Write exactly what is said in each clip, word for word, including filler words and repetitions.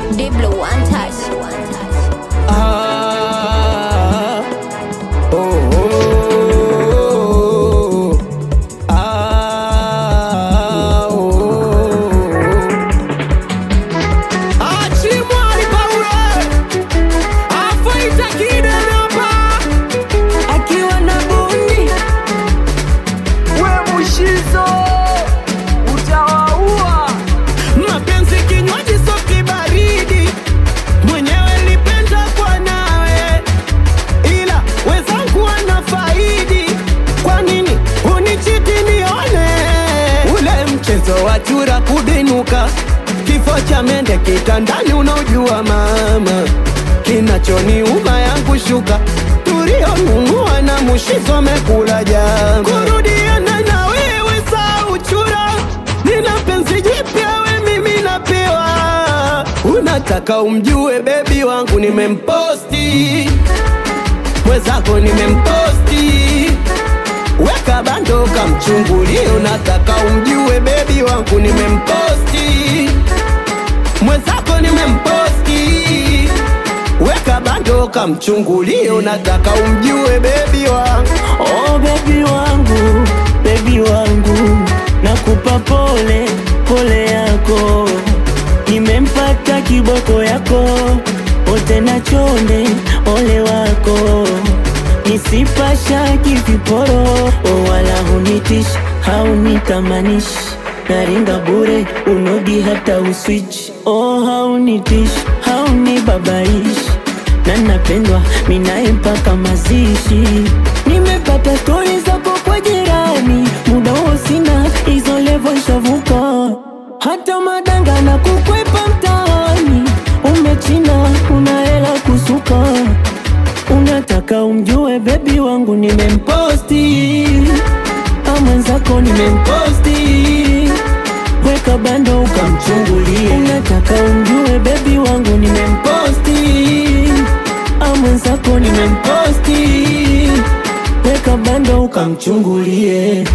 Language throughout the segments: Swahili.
Diblo one touch. Ah, oh, oh, oh, ah, oh. Achimwa ni Paule, afaita kidenapa, akiwa na bundi, we Mushizo, utawaua. Mapenzi kinywaji soki baridi, mwenyewe nilipenda kwa nawe, ila wezangu wanafaidi. Kwa nini unichiti nione? Ule mchezo wa chura kudinuka, kifo cha mende kitandani unaojua mama. Kinachoniuma yangu shuka, tulionunua na Mushizo mekula jama. Kurudiana na wewe saa uchura, nina penzi jipya we mimi napewa. Unataka umjue baby wangu nimemposti, mwezako nimemposti, weka bando kamchungulie. Unataka umjue baby wangu nimemposti, mwezako nimemposti, weka bando kamchungulie. Unataka umjue baby wangu. Oh baby wangu, baby wangu, nakupa pole, pole yako. Nimempata kiboko yako, ote na chonde, ole wako. Nisipasha kifiporo, oh wala hunitish, haunitamanish. Naringa bure, unodi hata uswitch. Oh haunitish, haunibabaish. Na napendwa, minae mpaka mazishi. Nimepata story zako kwa jirani, muda huo sina, hizo level shavuka. Hata madanga na kukwepa mtaani, umechina, una hela kusuka. Unataka umjue baby wangu nimemposti, amwenzako nimemposti, weka bando ukamchungulie. Unataka umjue baby wangu nimemposti, amwenzako nimemposti, weka bando ukamchungulie.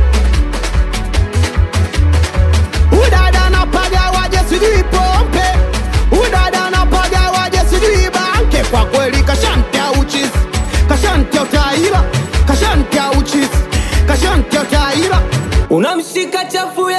Udada na paga waje sijui pompe, udada na paga waje sijui banke. Kwa kweli kashantia uchizi, kashantia utaila, kashantia uchizi, kashantia utaila. Unamshika chafu